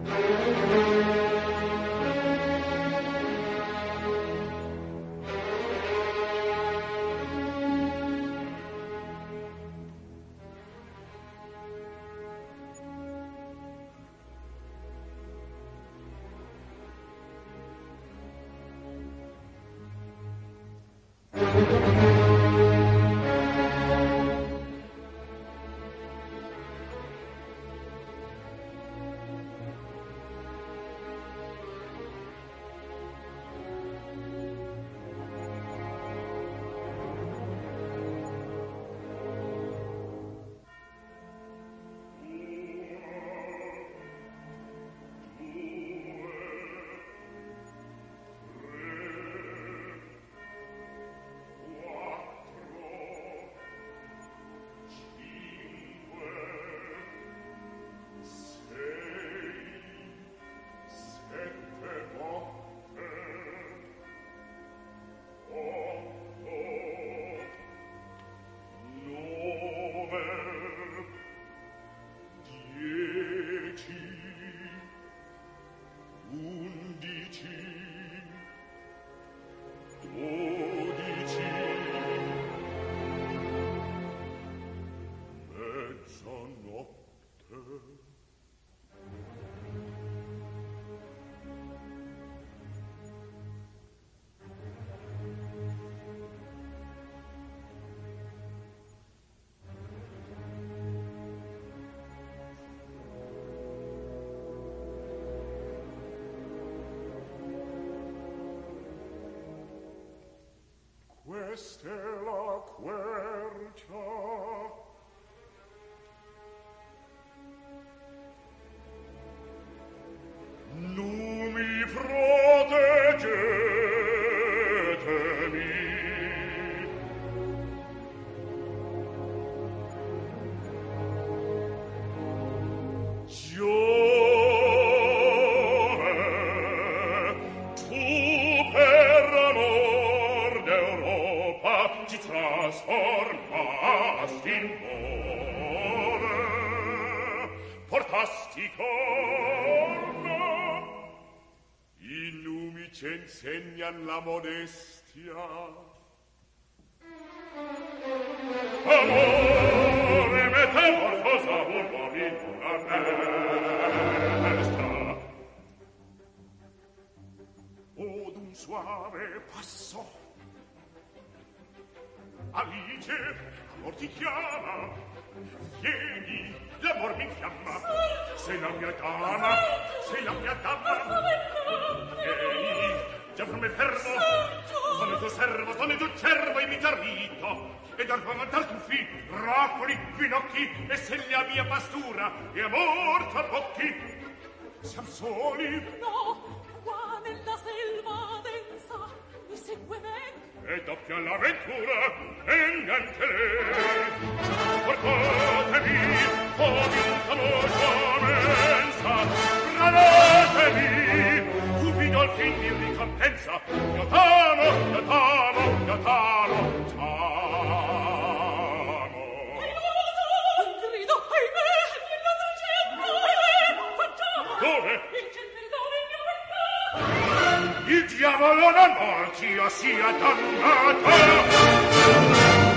Questa è la quercia. Numi proteggetemi. Giove, tu per amor d'Europa ti trasformasti in more, portasti corno, i numi ci insegnan la modestia. Amore metamorfosa uomo in una destra, od un suave passo. Alice, amor ti chiama, vieni, l'amor mi infiamma. Sei la mia dama, sei la mia dama. Vieni, già per me fermo. Sono il tuo servo, sono il tuo cervo, imita rito. E dal pamantar tu fi, raccoli, finocchi, e sei la mia pastura, e amor t'abbocchi. Siam soli. No, qua nella selva densa, mi segue me. E doppia l'avventura, venga anche lei. Portatemi, come un famoso mensa, granatemi, cupido al fin di ricompensa. Io t'amo, io t'amo, io t'amo, t'amo. Un grido, ahimè, nella tragetta, ahimè, facciamo. Dove? Il centellone il mio mercato. Il diavolo non morti, io sia dannata.